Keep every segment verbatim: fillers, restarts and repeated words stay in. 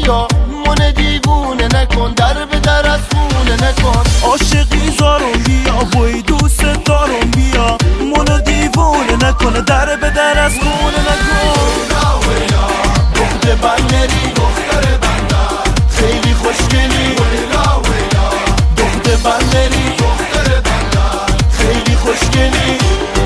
بیا من دیوونه نکن، در به در از خونه نکن. عاشقی زارم بیا بوی دوست دارم بیا منو دیوونه نکنه، در به در از خونه نکن. دختر بندری دختر بندر خیلی خوشگلی، دختر بندری دختر بندر خیلی خوشگلی.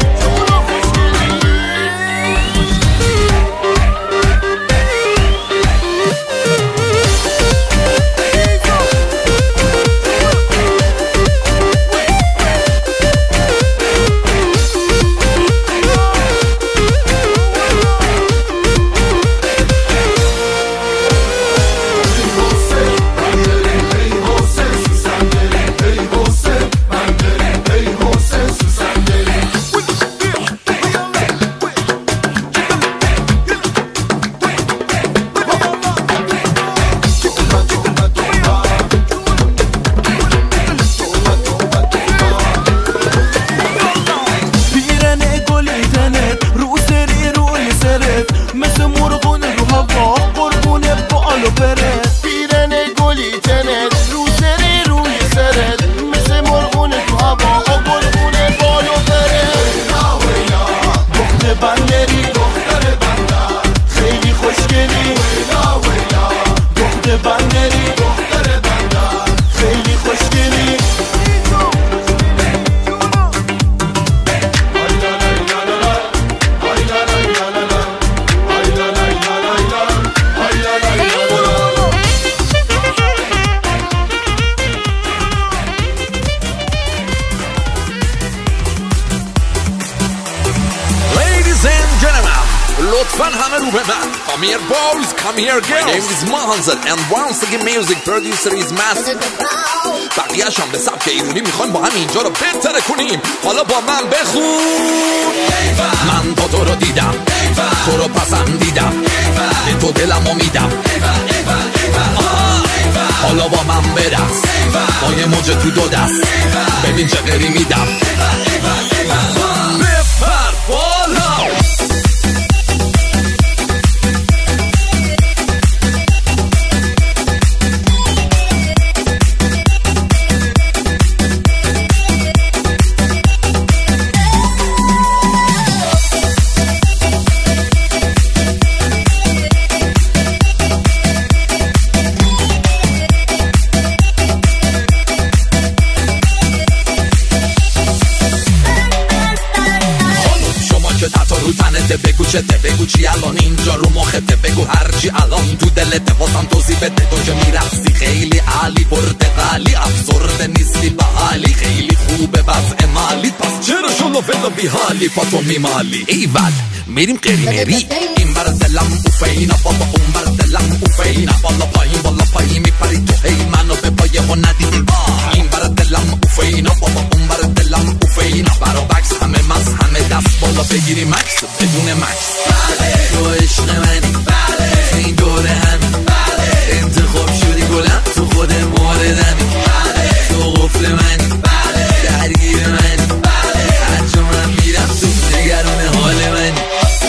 Come here boys, come here girls. My name is Mahanzad and once again music producer is Master. بقیه‌اش هم به سبک ایرونی میخوایم با هم اینجا رو بهتر کنیم. حالا با من بخون. من با تو رو دیدم، تو رو پسندیدم، به تو دلمو میدم. حالا با من برقص، با یه موج تو دو دست، ببین چه غری میدم. بپر بالا. بگو چته، بگو چی الان اینجا رو مخته، بگو هرچی الان تو دلته واسم توضیح بده. تو که میرقصی خیلی عالی، پرتقالی، افسرده نیستی به حالی، خیلی خوبه وضع مالی، پس چرا شلو فدا بی حالی پاتو میمالی. ایول میریم قری مری، این بر دلم اوفینا، بابا اون بر دلم اوفینا، بالا پایین بالا پایین میپری تو، هی منو به پای ها ندیدی. این بر دلم اوفینا، بابا اون بر دلم اوفینا، برا بکس همه مز همه دست بالا بگیری مکس بدون مکس. تو عشق منی، این دوره همین، انتخاب شدی گلم تو خود موردمی، تو قفل منی، درگیر منی، هر جا من میرم تو نگران حال منی.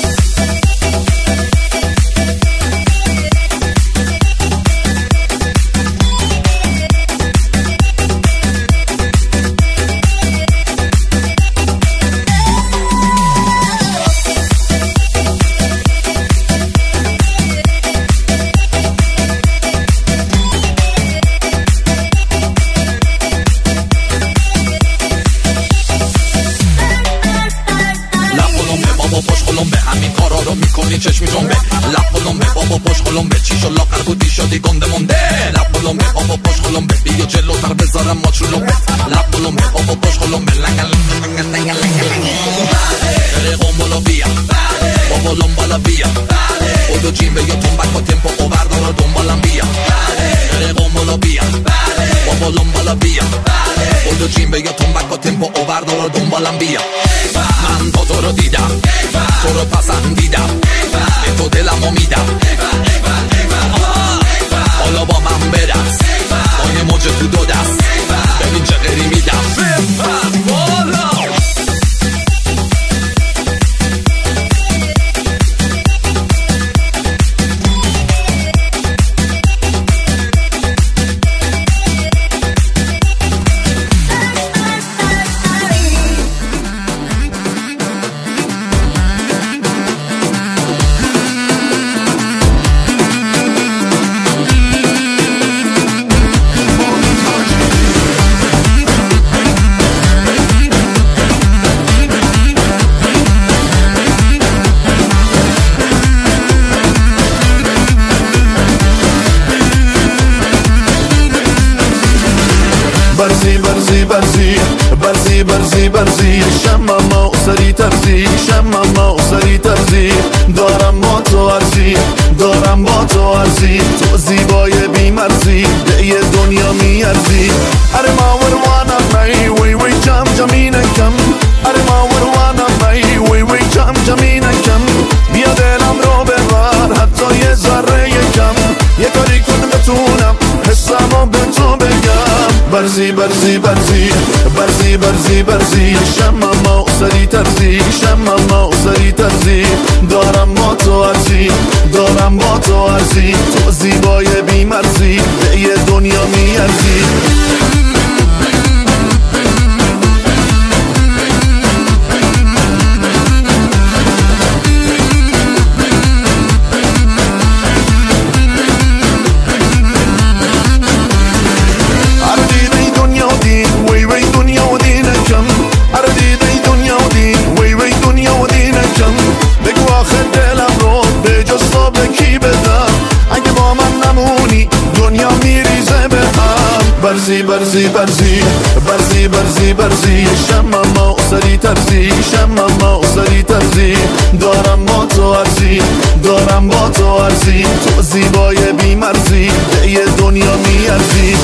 چشمی جنبه لب قلمبه بابا پشت قلمبه، چی شو لاغر بودی شدی گنده مونده. لب قلمبه بابا پشت قلمبه، بیا جلوتر بذارم ماچ رو لبه. لب قلمبه بابا پشت قلمبه، لنگل لنگل لنگل لنگل بره قنبالا بیا، بابا لنبالا بیا، خودو جیم بیا تنبک با تمپو اووردارا دنبالم بیا. بره قنبالا بیا، بابا لنبالا بیا، خودو جیم بیا تنبک با تمپو اووردارا دنبالم بیا. من با تو رو دیدم، تو رو پسندیدم، به تو دلمو میدم. حالا با من برقص، با یه موج تو دو دست، ببین چه غری میدم. بپر بالا. برزی برزی برزی برزی برزی برزی شمم و سری ترزی شمم و سری ترزی دارم با تو عرضی دارم با تو عرضی تو زیبای بیمرزی به یه دنیا میارزی اره ما وروانم می وی وی جم جمی نکم اره ما وروانم می وی وی جم جمی نکم بیا دلم رو ببر حتی یه ذره یکم یه کاری کن بتونم حسمو به تو بگم برزی برزی برزی برزی برزی برزی شمم و سری ترزی شمم و سری ترزی دارم با تو عرضی دارم با تو عرضی تو زیبای بیمرزی به یه دنیا میارزی برزی برزی برزی برزی برزی برزی شمم و سری ترزی شمم و سری ترزی دارم با تو عرضی دارم با تو عرضی تو زیبای بیمرزی به یه دنیا میارزی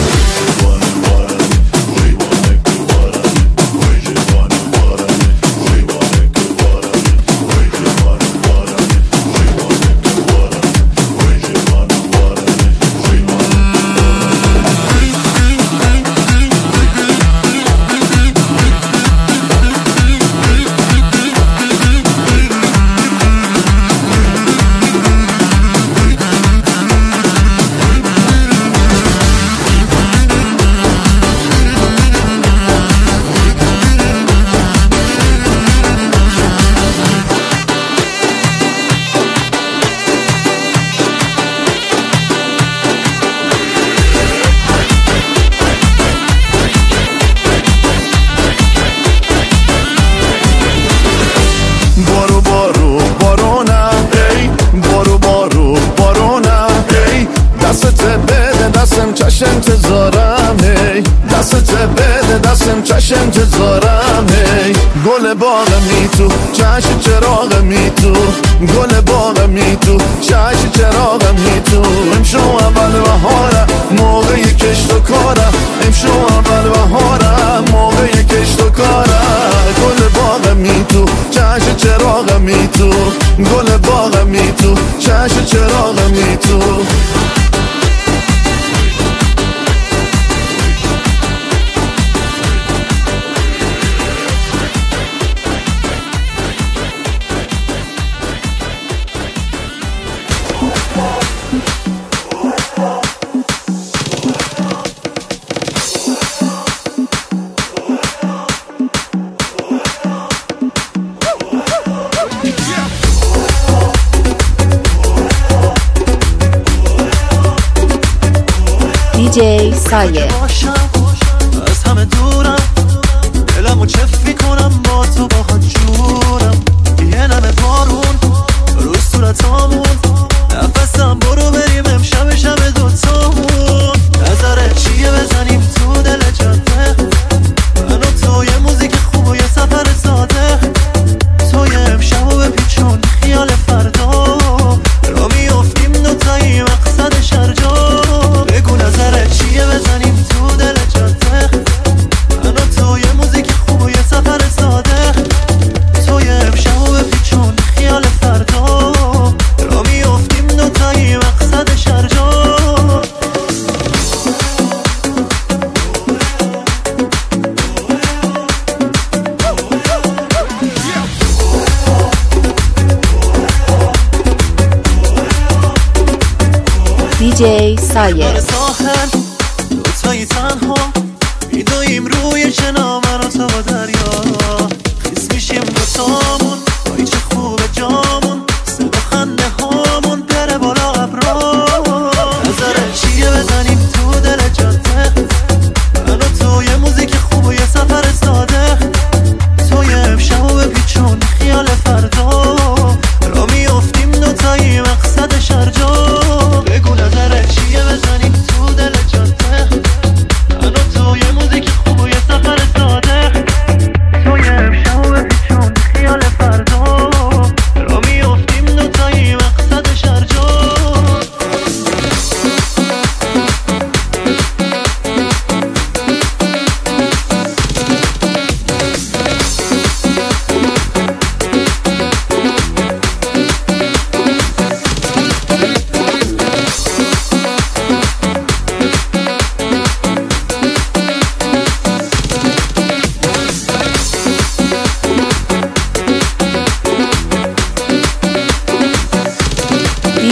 انتظارم هی دستت بده دستم چش انتظارم هی گل باغ می تو چش چراغ می تو گل باغ می تو چش چراغ می تو امشو اول بهارم موقع کشت و کارم امشو اول بهارم موقع کشت و کارم گل باغ می تو چش چراغ می تو گل باغ می تو چش چراغ می تو دی جی سایه از همه دورم دلمو چف میکنم با تو با خود جورم یه نمه بارون رو صورتامون نفسم برو بریم امشب شب دوتامون نظره چیه بزنیم تو دل جاده من و تو یه موزیک خوب و یه سفر ساده تو یه امشب و بپیچون خیال فردا را میافتیم دوتایی مقصد شرجا بگو نظره چیه بزنیم تو دل جاده من و تو یه موزیک خوب و یه سفر ساده تو یه امشب و بپیچون خیال فردا را میافتیم دوتایی مقصد شرجا دی جی سایه ساحل دوتایی تنها میدویم روی شنا من و تو با دریا خیس میشیم دوتامون وای چه خوبه جامون صدا خنده هامون بره بالا ابرا نظره چیه بزنیم تو دل جاده من و تو یه موزیک خوب و یه سفر ساده تو یه امشب و بپیچون خیال فردا را میافتیم دوتایی مقصد شرجا بگو نظره چیه بزنیم تو دل جاده من و تو یه موزیک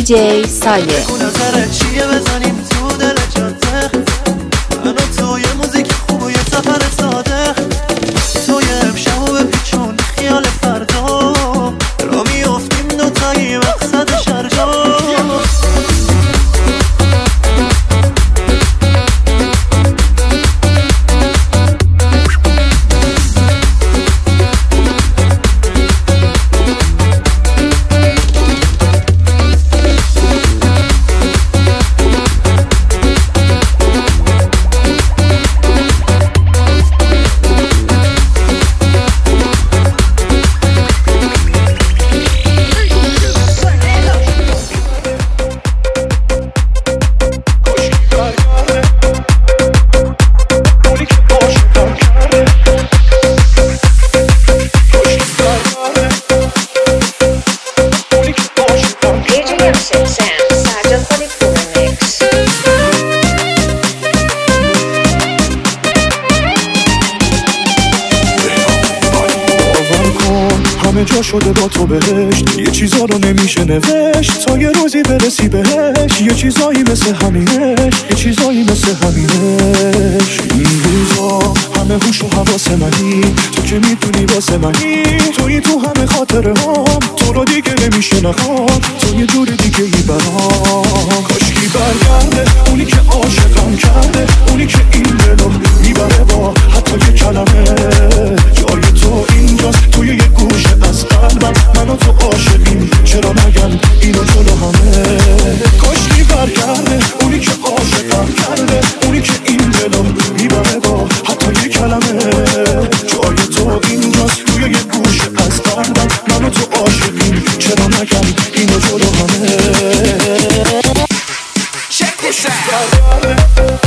دیجی سایه. بگو نظرت چیه بزنیم تو دل جاده، من و تو یه موزیک خوب و یه سفر ساده، تو یه امشب و بپیچون خیال فردا، را میافتیم دوتایی مقصد شرجا. همه جا شده با تو بهشت، یه چیزا رو نمیشه نوشت تا یه روزی برسی بهش. یه چیزایی مثل همینش، یه چیزایی مثل همینش. این روزا همه هوش و حواس منی، تو که میدونی واسه منی، توی تو همه خاطره هم، تو رو دیگه نمیشه نخواد، تو یه جور دیگه ای برام. کاشکی برگرده اونی که عاشقم کرده، اونی که این دلو میبره با حتی یه کلمه. جای تو اینجاست توی یه گوشه از قلبم، من و تو عاشقیم، چرا نگم اینو جلو همه. کاشکی برگرده اونی که عاشقم کرده، اونی که این دلو میبره با حتی یه کلمه. جای تو اینجاست توی یه گوشه از قلبم، من و تو عاشقیم، چرا نگم اینو جلو همه. Check this out.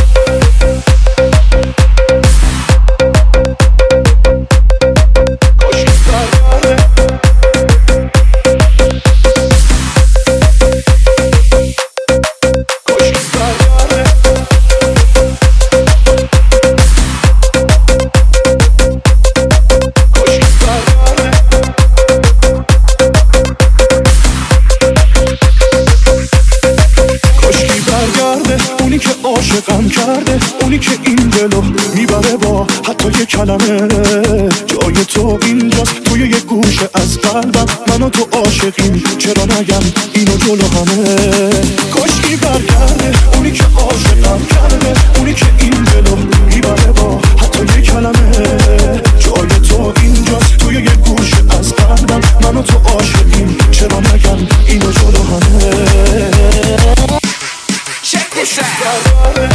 عاشقم کرده اونی که این دلو میبره با حتی یه کلمه. جای تو اینجاست توی یه گوشه از قلبم، من و تو عاشقیم، چرا نگم اینو جلو همه. کاشکی برگرده اونی که عاشقم کرده، اونی که این دلو میبره با حتی یه کلمه. جای تو اینجاست توی یه گوشه از قلبم، من و تو عاشقیم، چرا نگم اینو جلو همه. Check this out.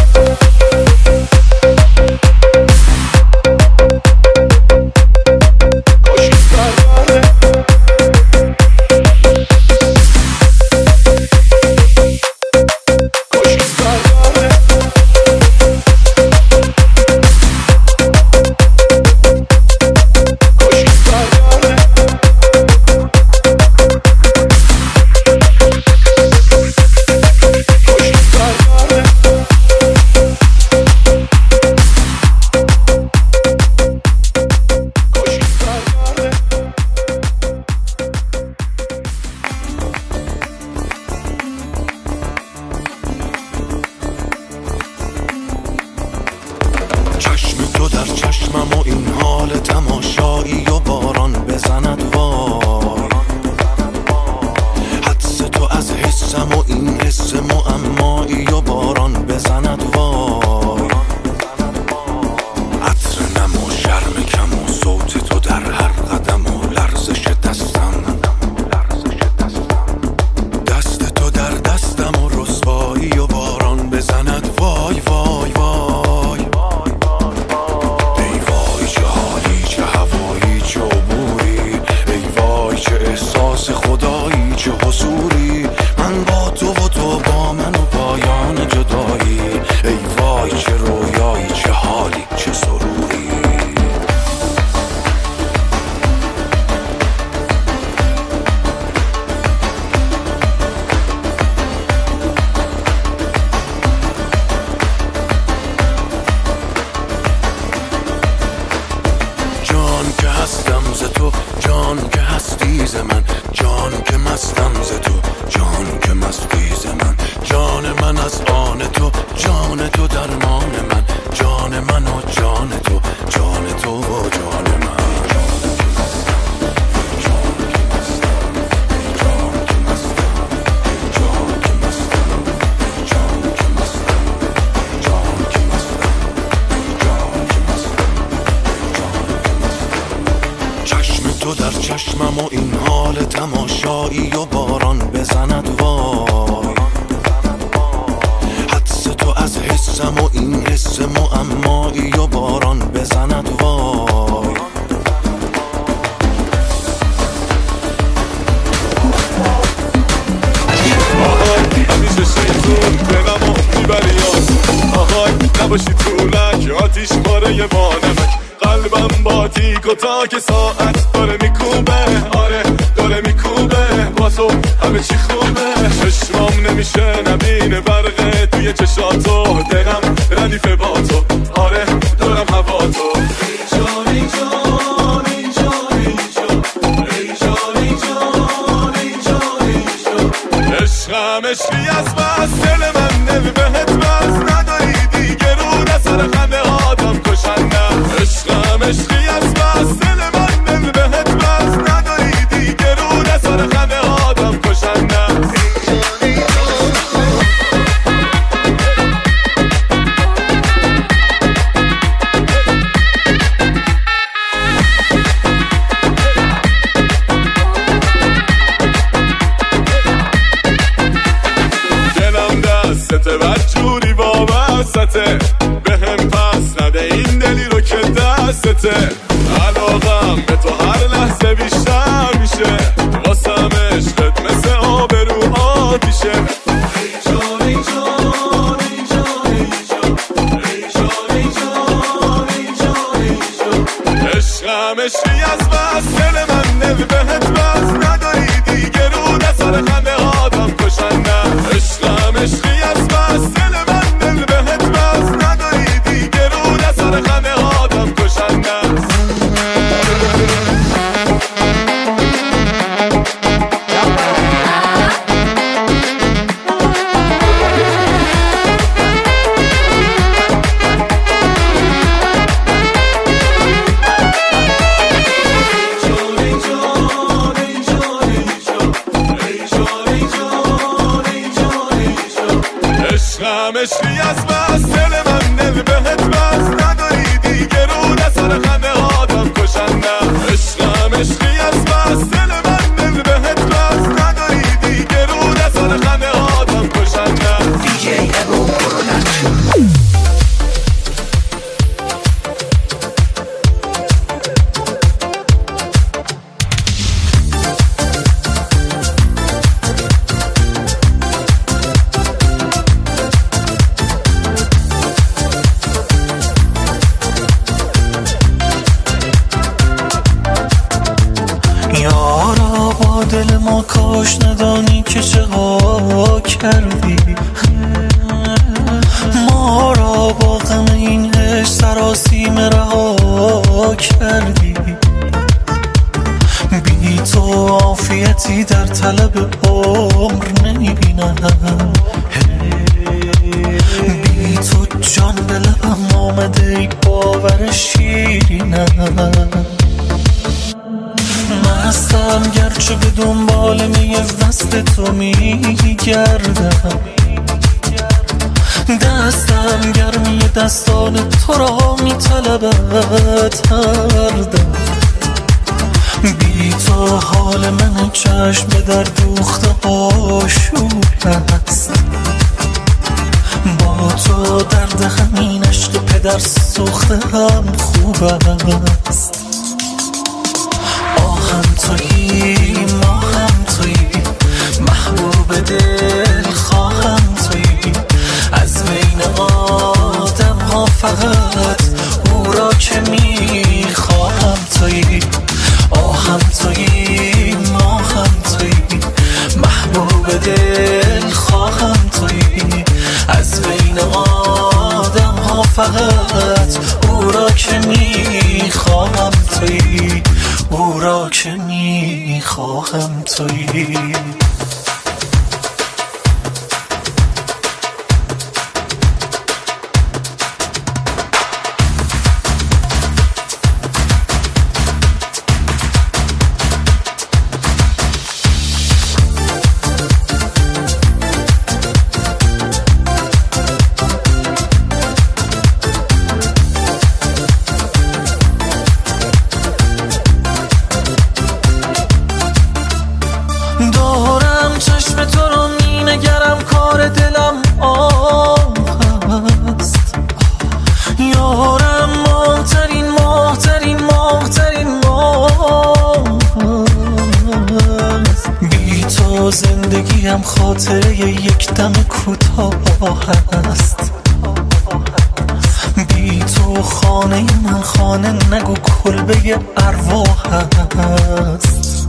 خدایی چه حضوری، من با تو و تو با من و پایان چشمم و این حال تماشایی و باران بزند وای، حدس تو از حسم و این حس معمایی و باران بزند وای. آهای همیشه شیطون دلم و میبری آسون، آهای نباشی طولک آتیش پاره وانمک، قلبم با تیک و تاک ساعت داره میکوبه، آره داره میکوبه با تو همه چی خوبه، چشمام نمیشه نبینه برقه توی چشاتو، دلم ردیفه با تو، آره دارم هوا تو. ای جان ای جان ای جان ای جان ای جان ای جان ای جان ای جان، عشقم عشقی از بس دل من دل بهت بس، نداری دیگه رو نسر خنده آدم کشندم، عشقم عشقی از بس دل من دل بهت بس، نداری دیگه رو نسر خنده آدم کشندم. دلم دستته بدجوری وابسته، بهم پس نده این دلی رو که دستته، علاقم به تو هر لحظه بیشتر میشه، واسم عشقت مثل آب رو آتیشه. ای جان ای جان ای جان ای جان ای جان ای جان ای جان ای جان، عشقم عشقی از بس دل من دل بهت بس، نداری دیگه رو نسر خنده آدم کشندم، عشقم عشقی از بس دل من دل بهت بس، نداری دیگه رو نسر خنده آدم کشندم. عشقم عشقی از بس دل من دل بهت بس، نداری دیگه رو نسر خنده آدم کشندم، عشقم عشقی از بس دل من دل بهت بس، نداری دیگه رو نسر خنده آدم کشندم. دیجی ابو پروداکشن. یارا با دل ما کاش ندانی که چقا کردی، ما را با غم این عشق سراسیم رها کردی، بی تو عافیتی در طلب عمر نمیبینم، بی تو جان به لبم آمده ای باور شیرینم، مستم گرچه به دنبال می وصل تو میگردم، دستم گرمی دستان تو را میطلبد هر دم، بی تو حال من چشم به در دوخته آشوب است، با تو درد همین عشق پدر سوخته هم خوب است. آهم تویی ما هم تویی محبوب دل خواهم تویی، از بین آدم ها فقط او را که میخواهم تویی، آهم تویی ما هم تویی محبوب دل خواهم تویی، از بین آدم ها فقط او را که میخواهم تویی، او را که میخواهم تویی. خاطره یک دم کوتاه است. بی تو خانه من خانه نگو کلبه ارواح است.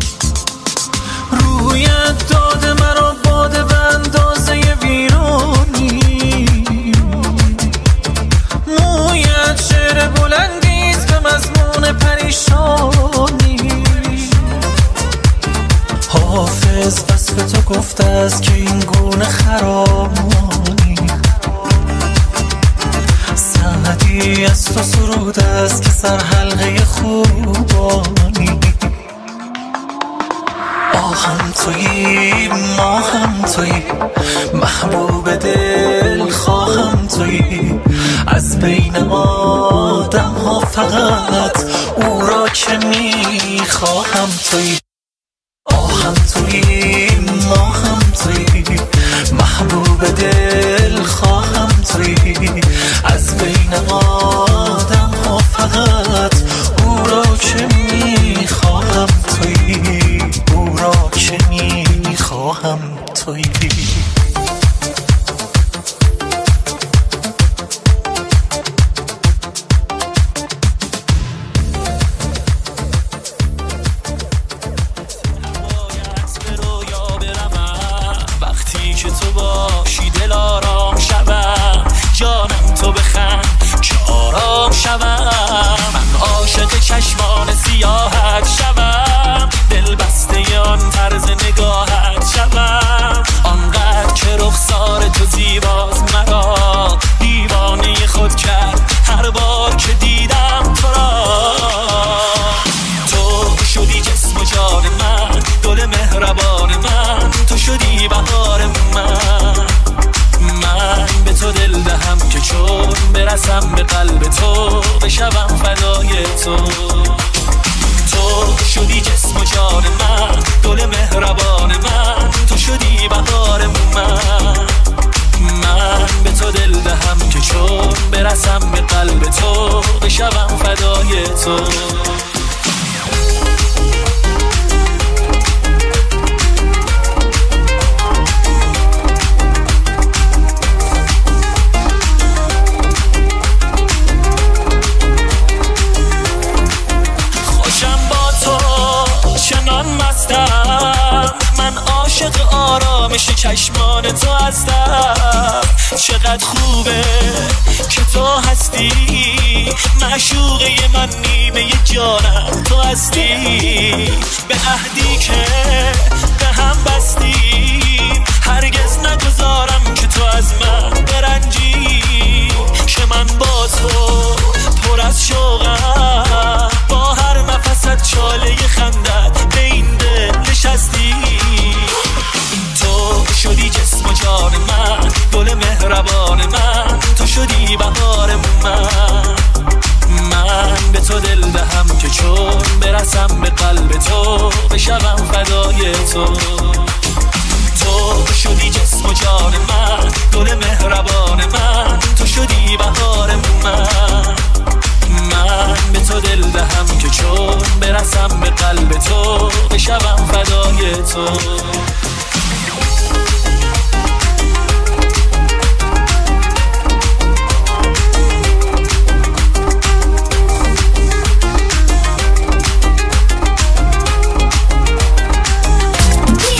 رویت داده مرا باده به اندازه ویرانی، مویت شعر بلندیست به مضمون پریشانی. حافظ وصف تو گفته است که این گونه خرامی، سعدی از تو سرود است که سر حلقه خوبانی. آهم تویی ماهم تویی، محبوب دل خواهم تویی، از بین آدم ها فقط او را که میخواهم تویی. آهم تویی ماهم تویی، محبوب دل خواهم تویی، از بین آدم ها فقط او را که میخواهم تویی، او را که میخواهم تویی. من عاشق چشمان سیاحت شوم، دل بسته آن طرز نگاهت شوم، آنقدر که رخسار تو زیباز مرا دیوانه خود کرد هر بار که دیدم تو را. تو شدی جسم و جان من، گل مهربان من، تو شدی بهار من. من به تو دل دهم که چون برسم به قلب تو بشوم فدای تو. تو شدی جسم و جان من، گل مهربان من، تو شدی بهار من. من به تو دل دهم که چون برسم به قلب تو بشوم فدای تو. من عاشق آرامش چشمان تو هستم، چقدر خوبه که تو هستی، معشوقه من نیمه جانم تو هستی. به عهدی که به هم بستیم هرگز نگذارم که تو از من برنجی، که من با تو پر از شوقم، با هر نفست چاله خندت به این دل نشستی. تو شدی جسم و جان من، گل مهربان من، تو شدی بهار من. من به تو دل دهم که چون برسم به قلب تو بشوم فدای تو. تو شدی جسم و جان من، گل مهربان من، تو شدی بهار من. من به تو دل دهم که چون برسم به قلب تو بشوم فدای تو. D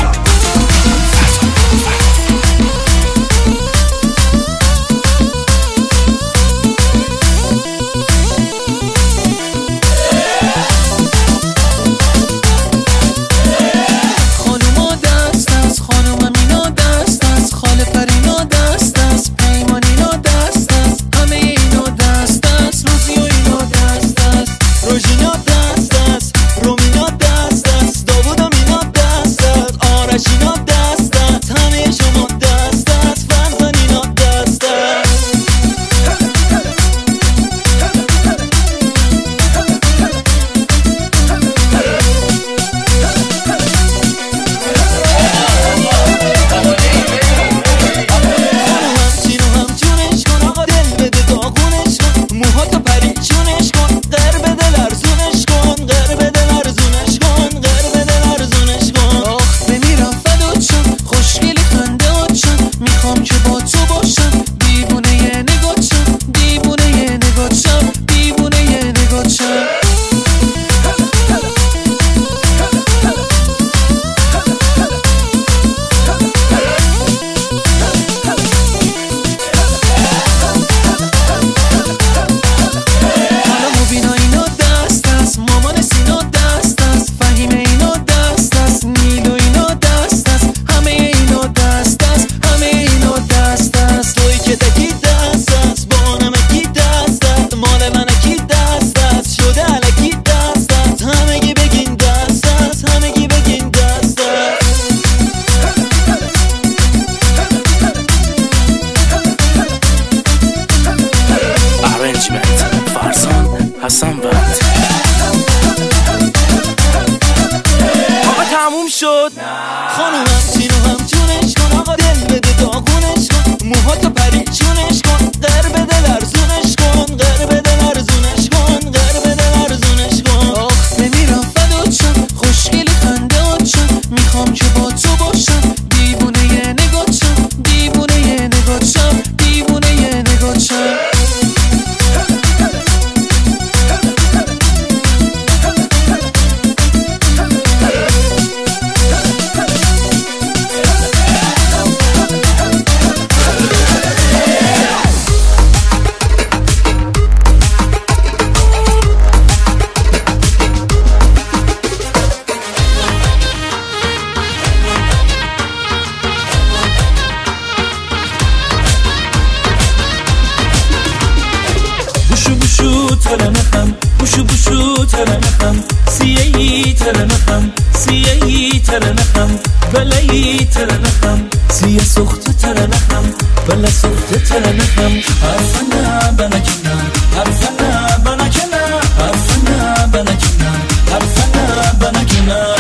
ترنخم بوشو بوشو ترنخم سیهی ترنخم سیهی ترنخم بلایی ترنخم سیه سخت ترنخم بلا سخت ترنخم حرفنا بنکنم حرفنا بنکنم حرفنا بنکنم حرفنا بنکنم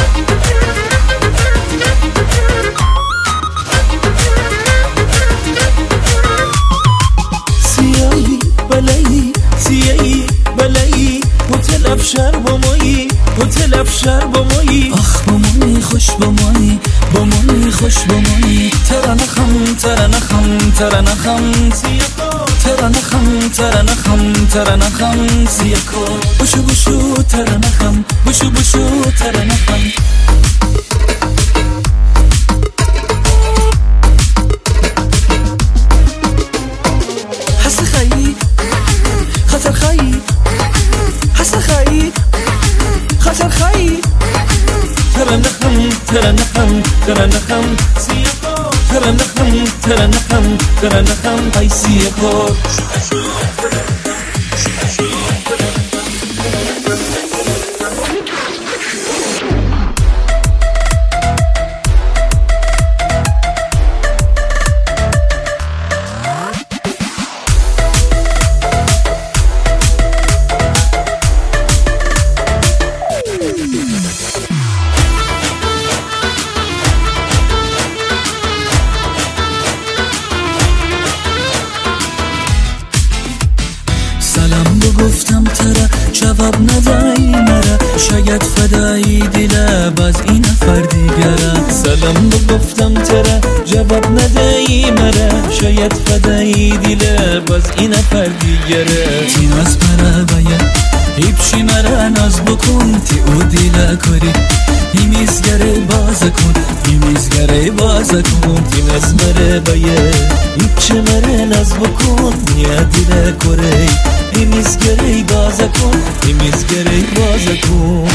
سیهی بلایی سیهی بلایی هتل افشار با مایی هتل افشار با مایی آخ با مایی خوش با مایی با مایی خوش با مایی ترنخم ترنخم ترنخم سیاکو ترنخم ترنخم ترنخم سیاکو بوشو بوشو ترنخم بوشو بوشو ترنخم حس خیی خطر خیی حس خیی خطر خیی ترنخم ترنخم ترنخم سیاکو ترنخم ترنخم ترنخم ای سیاکو گفتم تره جواب ندهی مره شاید فدایی دله باز این نفر دیگره سلام گفتم تره جواب ندهی مره شاید فدایی دله باز این نفر دیگره تی ناز پره باید هیپشی مره ناز بکن تی او دیله کاری هیمیزگره باز کن هیمیزگره باز کن تی ناز مره باید هیپشی مره ناز بکن نیا دیله کاری هیمیزگره باز کن هیمیزگره باز کن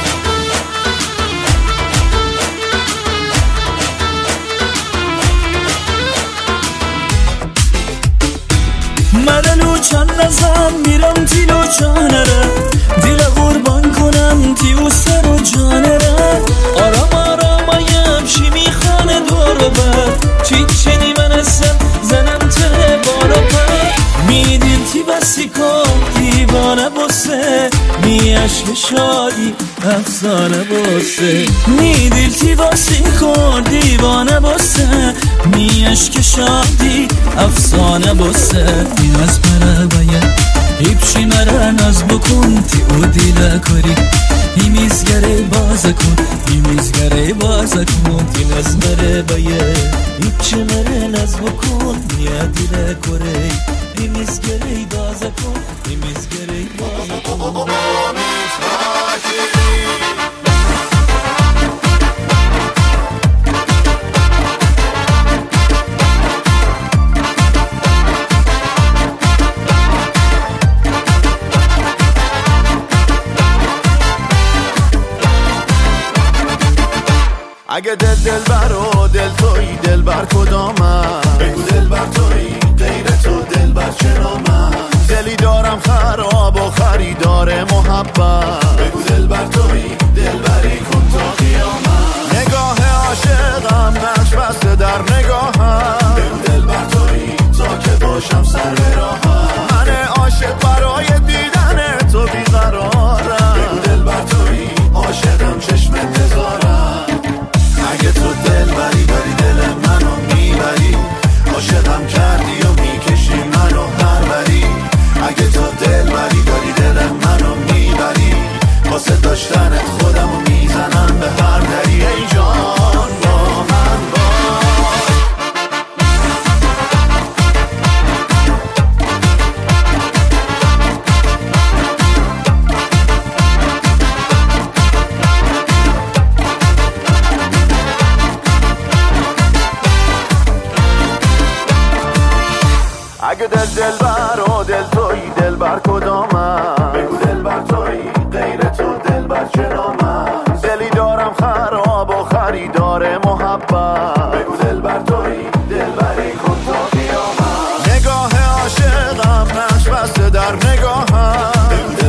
منو چند نزم میرم تیلو چانره دیل قربان کنم تیو سر و جانره آرام آرام ایم شی میخانه دور بر چی چنی من هستم زنم ته بارا پر میدیل تی بسی کن دیوانه بسه می عشق شادی افسانه بسه میدیل تی بسی کن دیوانه بسه می عشق شادی افسانه بسه این از پره باید هیپشی مره ناز بکن تی او دیله کاری هیمیزگره باز کن هیمیزگره باز کن تی ناز مره باید هیپشی مره ناز بکن نیا دیله کاری هیمیزگره باز کن هیمیزگره باز کن اگه دل دل بر و دل توی دل بر کدامم بگو دل بر توی غیر تو دل بر چنامم دلی دارم خراب و خریدار محبت بگو دل بر توی دل بری کن تا قیامت نگاه عاشقم نقش بسته در نگاهم بگو دل بر توی تا که باشم سر به راهم من عاشق برای دیدن تو بیقرارم بگو دل بر توی عاشقم چشم انتظارم اگه تو دل بری داری دل منو میبری عاشقم کردی و میکشی منو هر بری اگه تو دل بری داری دل منو میبری واسه داشتنت خودمو میزنم به هر دری ای جان با من اگه دل دل بر و دل توی دل بر کدامم بگو دل بر توی غیر تو دل بر چنامم دلی دارم خراب و خریدار محبت بگو دل بر توی دل بری کن تا قیامت نگاه عاشقم نقش بسته در نگاهم بگو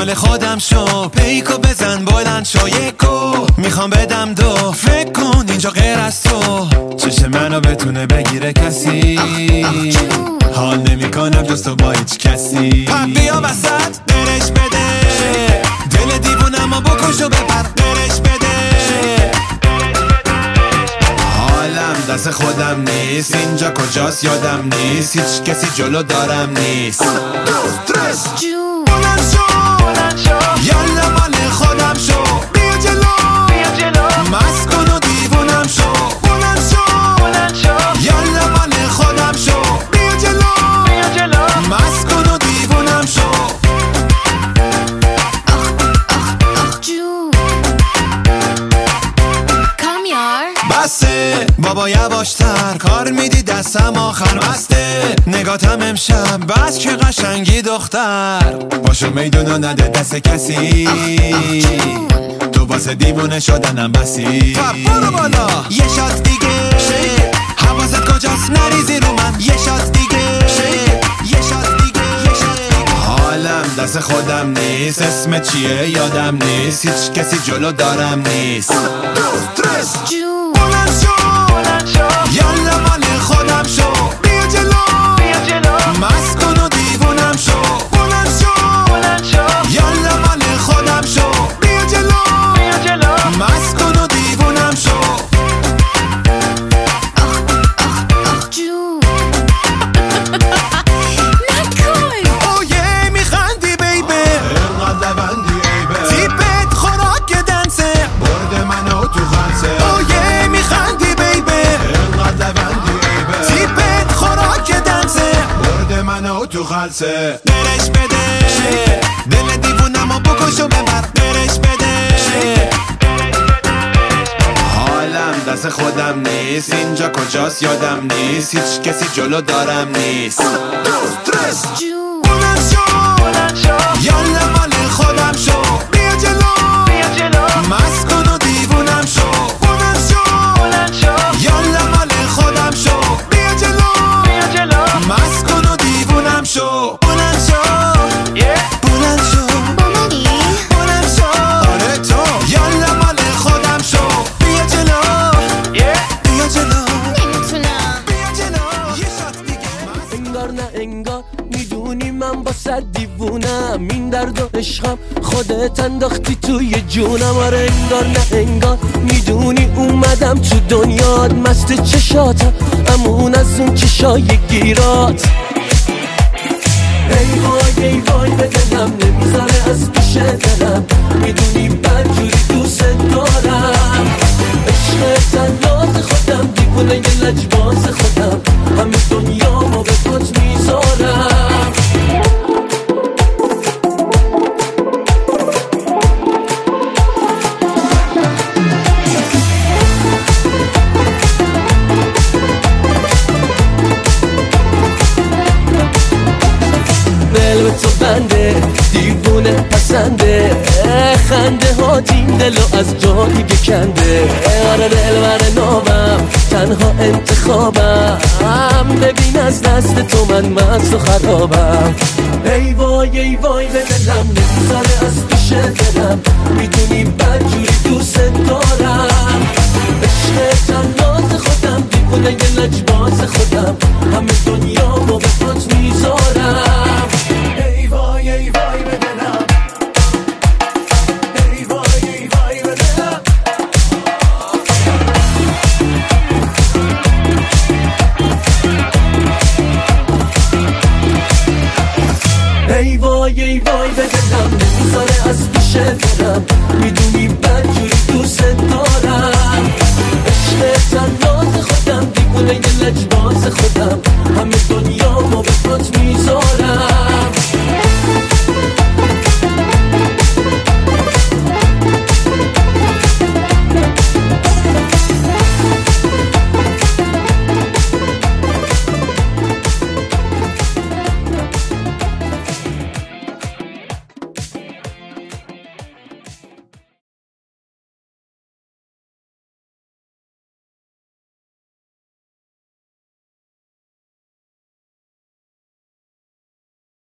مال خودم شو، پیکو بزن بلند شو، یکو میخوام بدم دو، فکر کن اینجا غیر از تو چشم منو بتونه بگیره کسی، حال نمی کنم جز تو با هیچ کسی. پا بیا وسط برش بده، دل دیوونم و بکش و بپر برش بده. حالم دست خودم نیست، اینجا کجاست یادم نیست، هیچ کسی جلو دارم نیست. بلند شو یالا مال خودم شو، بیا جلو مست کن و دیوونم شو. بلند شو یالا مال خودم شو، بیا جلو مست کن و دیوونم شو. بسه بابا یواشتر، کار میدی دستم آخر بسته، نگاتم امشب بس که قشنگی دختر، باشو میدونو نده دست کسی، تو واسه دیوونه شدنم بسی. برو بالا یه شات دیگه، حواست کجاست نریزی رو من، یه شات دیگه یه شات دیگه یه شات دیگه. حالم دست خودم نیست، اسم چیه یادم نیست، هیچ کسی جلو دارم نیست. بلند شو یالا مال خودم شو، بیا جلو مست کن و دیوونم شو. بلند شو یالا مال خودم شو، بیا جلو مست کن و دیوونم شو. اوه میخندی بیبه، اینقدر لبندی ایبه، تیپت خوراک دنسه، برد منو تو خلصه. اوه میخندی بیبه، اینقدر لبندی ایبه، تیپت خوراک دنسه، برد منو تو خلصه. برش بده دل دیوونم و بکش و ببر برش بده. حالم دست خودم نیست، اینجا کجاست یادم نیست، هیچ کسی جلو دارم نیست. بلند شو یالا مال خودم شو، بیا جلو مست کن و دیوونم شو. بلند شو یالا مال خودم شو، بیا جلو مست کن و دیوونم شو. بلند شو بلند شو بلند شو، آره تو یالا مال خودم شو، بیا جلو بیا جلو نمیتونم، بیا جلو یه شات دیگه. انگار نه انگار میدونی من با صد دیوونم، این درد و عشقم خودت انداختی توی جونم. آره انگار نه انگار میدونی اومدم تو دنیات، مست چشاتم امون از اون چشای گیرات. ای وای ای وای به دلم نمیذاره از پیش دلم، میدونی بدجوری دوست دارم. عشق تنات خودم دیوونه یه لجباز خودم، همه دنیا ما به پات میذارم. دل به تو بنده دیوونه پسنده، خنده ها این دلو از جا دیگه کنده. آره دل بر نابم تنها انتخابم، ببین از دست تو من مست و خرابم. ای وای ای وای به دلم نمیذاره از پیش دلم، میدونی بدجوری دوست دارم. عشق تنات خودم دیوونه یه لجباز خودم، همه دنیا ما به پات میذارم. ای وای ای وای به دلم، ای وای ای وای به دلم. ای وای ای وای به دلم نمیذاره از پیش دلم، میدونی بدجوری دوست دارم. عشق تنات خودم دیوونه یه لجباز خودم، همه دنیا ما به پات میذارم.